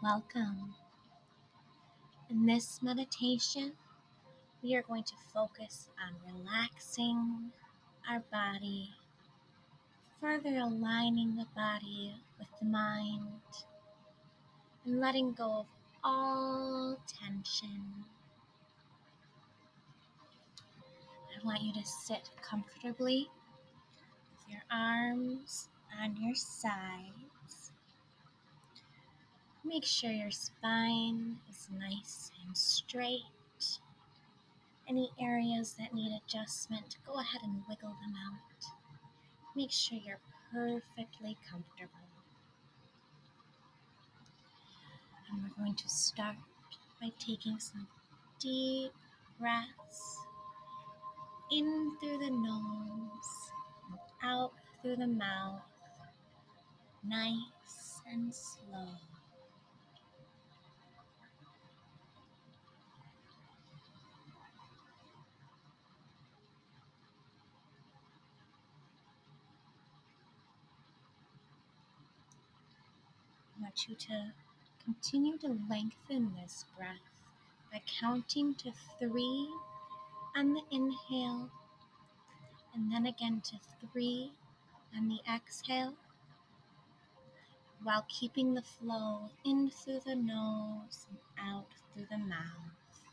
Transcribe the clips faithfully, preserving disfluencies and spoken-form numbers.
Welcome. In this meditation, we are going to focus on relaxing our body, further aligning the body with the mind, and letting go of all tension. I want you to sit comfortably with your arms on your sides. Make sure your spine is nice and straight. Any areas that need adjustment, go ahead and wiggle them out. Make sure you're perfectly comfortable. And we're going to start by taking some deep breaths in through the nose and out through the mouth, nice and slow. I want you to continue to lengthen this breath by counting to three on the inhale, and then again to three on the exhale, while keeping the flow in through the nose and out through the mouth.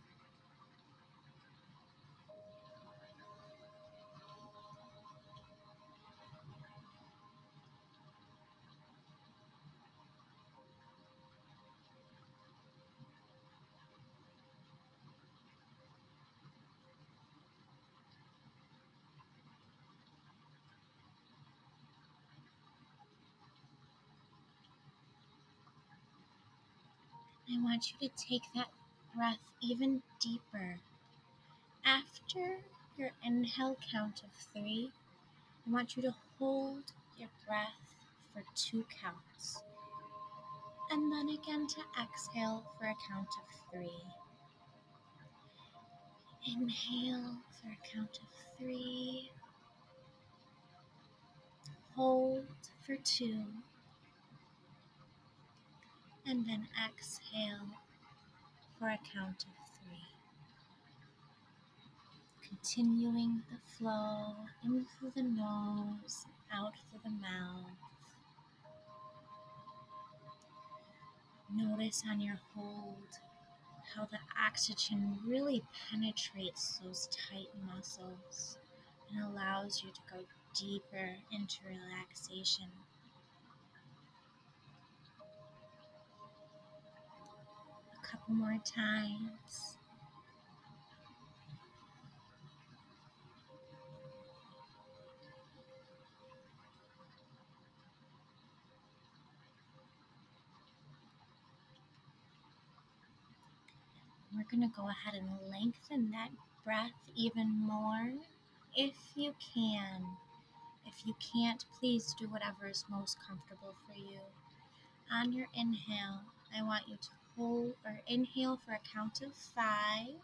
I want you to take that breath even deeper. After your inhale count of three, I want you to hold your breath for two counts, and then again to exhale for a count of three. Inhale for a count of three, hold for two, and then exhale for a count of three. Continuing the flow in through the nose, out through the mouth. Notice on your hold how the oxygen really penetrates those tight muscles and allows you to go deeper into relaxation. A couple more times. We're going to go ahead and lengthen that breath even more if you can. If you can't, please do whatever is most comfortable for you. On your inhale, I want you to hold or inhale for a count of five,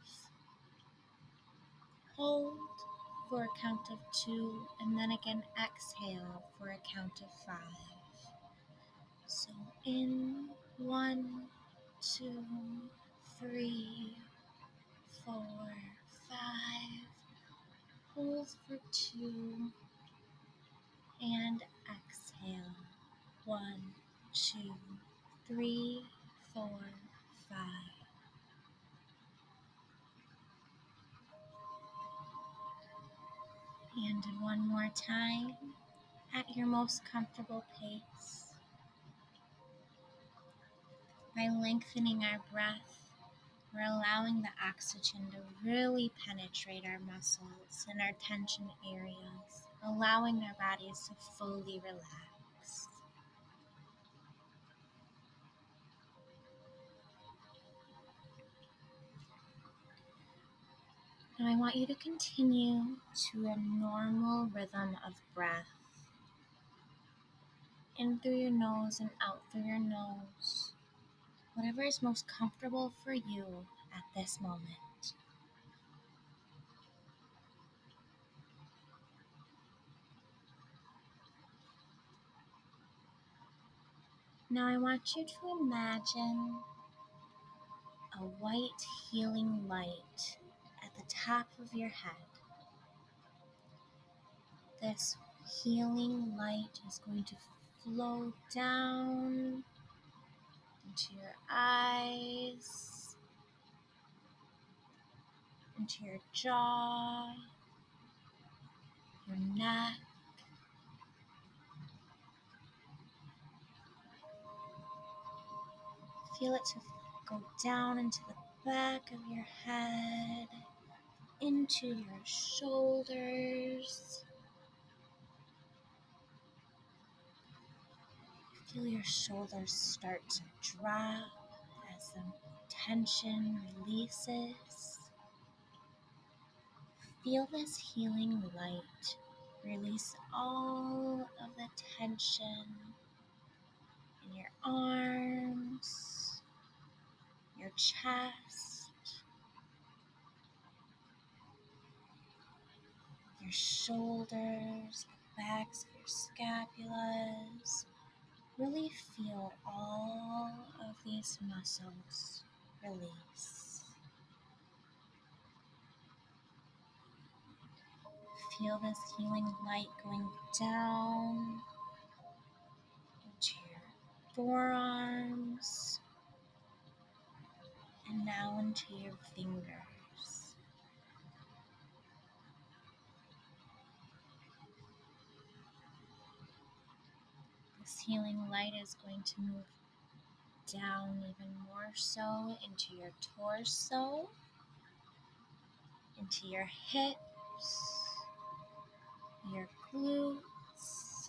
hold for a count of two, and then again exhale for a count of five. So in one, two, three, four, five, hold for two, and exhale. One, two, three, four, five. And one more time at your most comfortable pace. By lengthening our breath, we're allowing the oxygen to really penetrate our muscles and our tension areas, allowing our bodies to fully relax. Now I want you to continue to a normal rhythm of breath. In through your nose and out through your nose. Whatever is most comfortable for you at this moment. Now I want you to imagine a white healing light at the top of your head. This healing light is going to flow down into your eyes, into your jaw, your neck, feel it to go down into the back of your head, into your shoulders. Feel your shoulders start to drop as the tension releases. Feel this healing light release all of the tension in your arms, your chest, your shoulders, the backs of your scapulas. Really feel all of these muscles release. Feel this healing light going down into your forearms and now into your fingers. This healing light is going to move down even more so into your torso, into your hips, your glutes.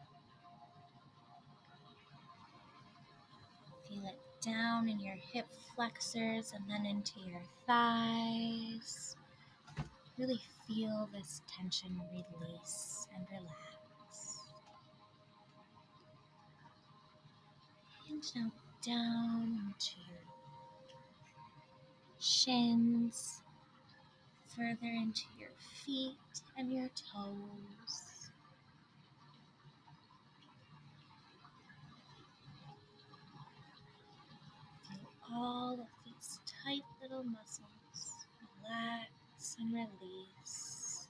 Feel it down in your hip flexors and then into your thighs. Really feel this tension release and relax. And now down into your shins, further into your feet and your toes. Feel all of these tight little muscles relax and release.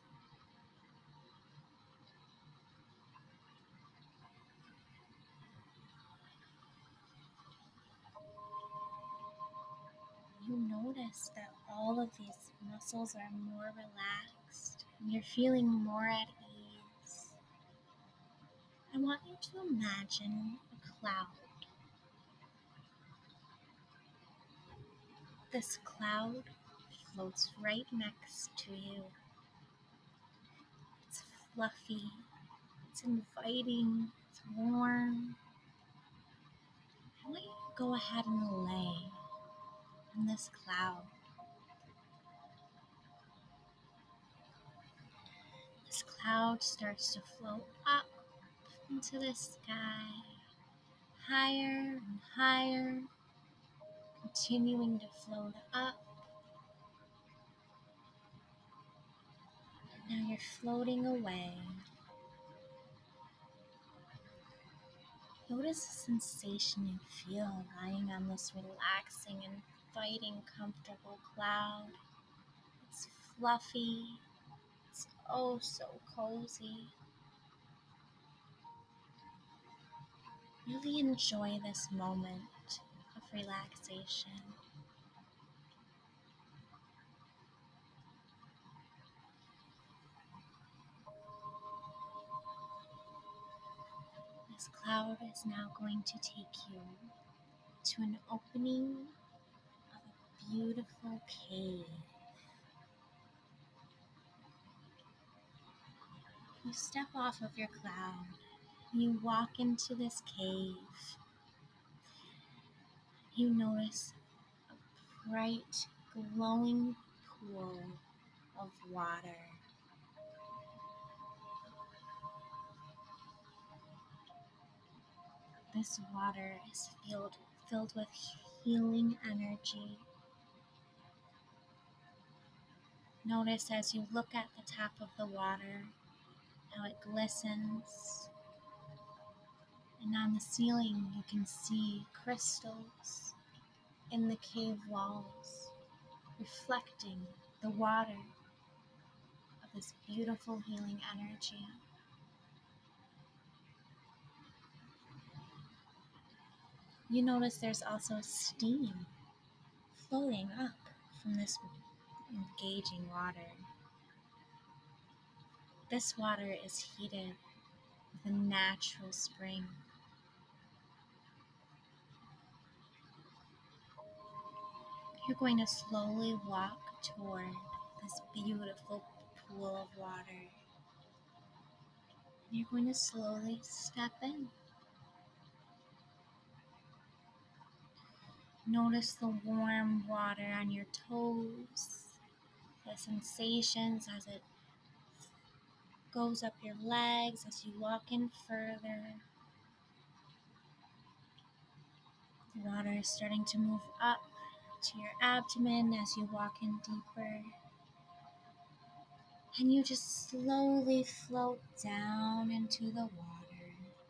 You notice that all of these muscles are more relaxed and you're feeling more at ease. I want you to imagine a cloud. This cloud floats right next to you. It's fluffy, it's inviting, it's warm. I want you to go ahead and lay on this cloud. This cloud starts to float up into the sky, higher and higher, continuing to float up. And now you're floating away. Notice the sensation you feel lying on this relaxing and inviting, comfortable cloud. It's fluffy. It's oh so cozy. Really enjoy this moment of relaxation. This cloud is now going to take you to an opening of a beautiful cave. You step off of your cloud. You walk into this cave. You notice a bright, glowing pool of water. This water is filled, filled with healing energy. Notice as you look at the top of the water how it glistens And on the ceiling, you can see crystals in the cave walls, reflecting the water of this beautiful healing energy. You notice there's also steam floating up from this engaging water. This water is heated with a natural spring. You're going to slowly walk toward this beautiful pool of water. You're going to slowly step in. Notice the warm water on your toes, the sensations as it goes up your legs as you walk in further. The water is starting to move up to your abdomen as you walk in deeper. And you just slowly float down into the water.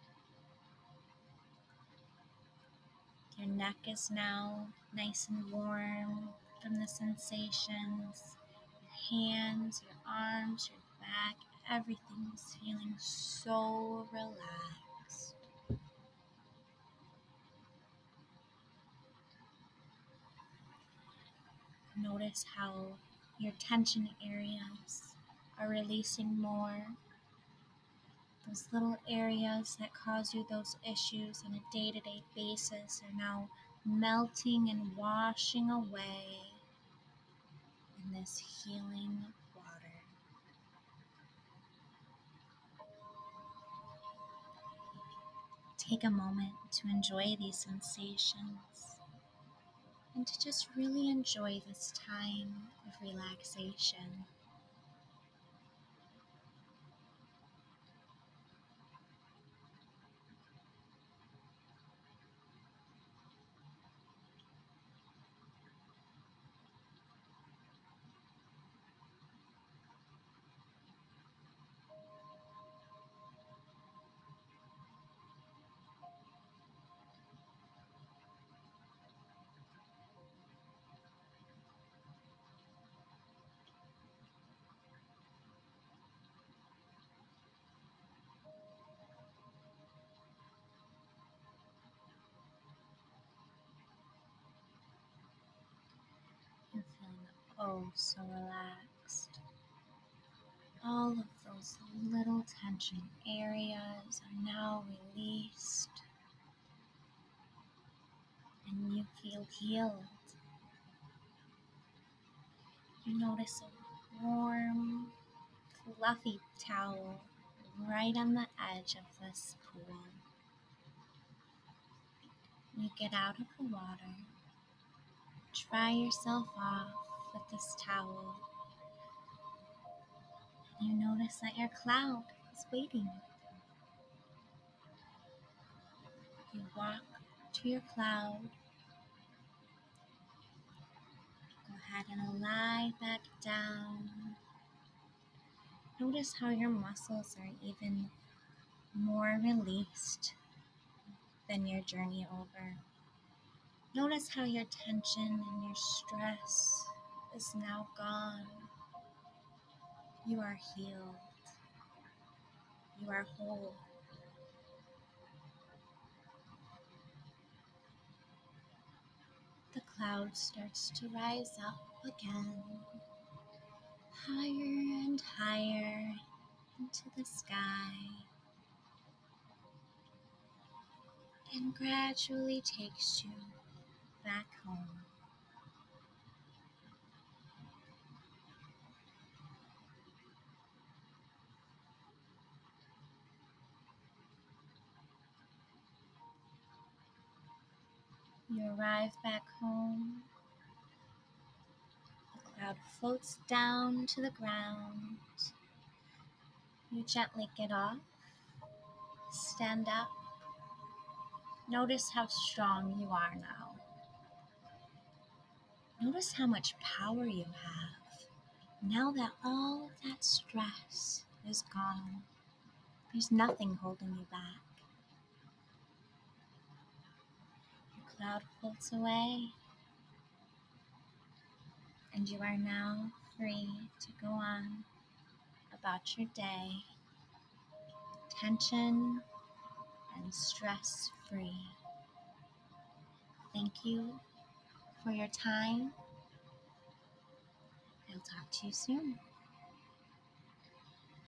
Your neck is now nice and warm from the sensations. Your hands, your arms, your back, everything's feeling so relaxed. Notice how your tension areas are releasing more. Those little areas that cause you those issues on a day-to-day basis are now melting and washing away in this healing water. Take a moment to enjoy these sensations and to just really enjoy this time of relaxation. You're feeling oh so relaxed. All of those little tension areas are now released, and you feel healed. You notice a warm, fluffy towel right on the edge of this pool. You get out of the water, dry yourself off with this towel. You notice that your cloud is waiting. You walk to your cloud. Go ahead and lie back down. Notice how your muscles are even more released than your journey over. Notice how your tension and your stress is now gone. You are healed. You are whole. The cloud starts to rise up again, higher and higher into the sky, and gradually takes you back home. You arrive back home. The cloud floats down to the ground. You gently get off, stand up. Notice how strong you are now. Notice how much power you have. Now that all of that stress is gone, there's nothing holding you back. cloud floats away, and you are now free to go on about your day, tension and stress free. Thank you for your time. I'll talk to you soon.